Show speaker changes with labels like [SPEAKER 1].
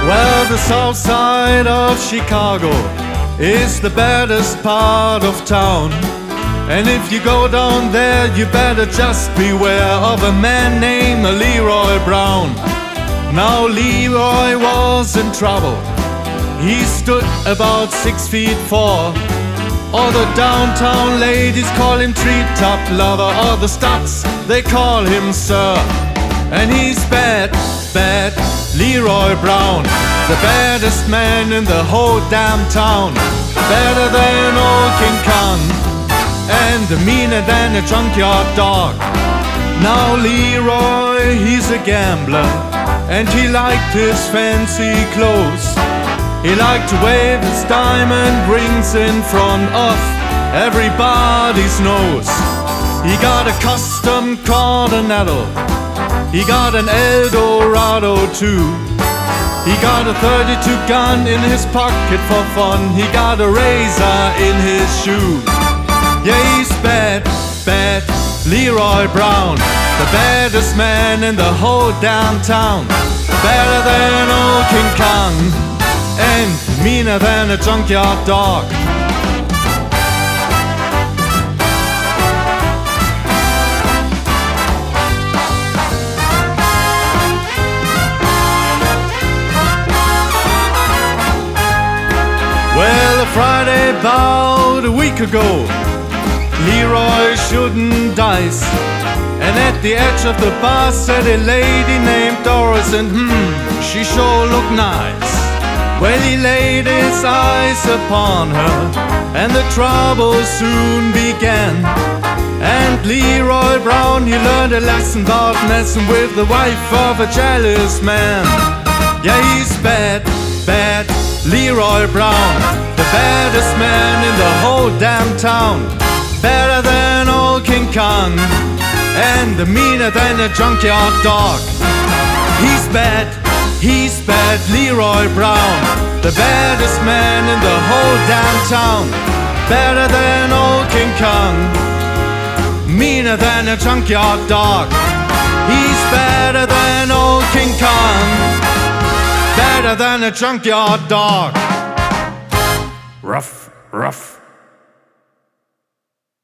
[SPEAKER 1] Well, the south side of Chicago is the baddest part of town. And if you go down there, you better just beware of a man named Leroy Brown. Now Leroy was in trouble. He stood about 6'4". All the downtown ladies call him treetop lover. All the studs, they call him sir. And he's bad, bad Leroy Brown, the baddest man in the whole damn town. Better than old King Kong, and meaner than a junkyard dog. Now Leroy, he's a gambler, and he liked his fancy clothes. He liked to wave his diamond rings in front of everybody's nose. He got a custom Continental, he got an Eldorado too. He got a 32 gun in his pocket for fun. He got a razor in his shoe. Yeah, he's bad, bad Leroy Brown, the baddest man in the whole damn town. Better than old King Kong, and meaner than a junkyard dog. Well, a Friday about a week ago, Leroy shooting dice, and at the edge of the bar sat a lady named Doris, and she sure looked nice. Well, he laid his eyes upon her, and the trouble soon began. And Leroy Brown, he learned a lesson about messing with the wife of a jealous man. Yeah, he's bad, bad Leroy Brown, the baddest man in the whole damn town. Better than old King Kong, and meaner than a junkyard dog. He's bad Leroy Brown, the baddest man in the whole damn town. Better than old King Kong, meaner than a junkyard dog. He's better than old King Kong, better than a junkyard dog. Rough, rough.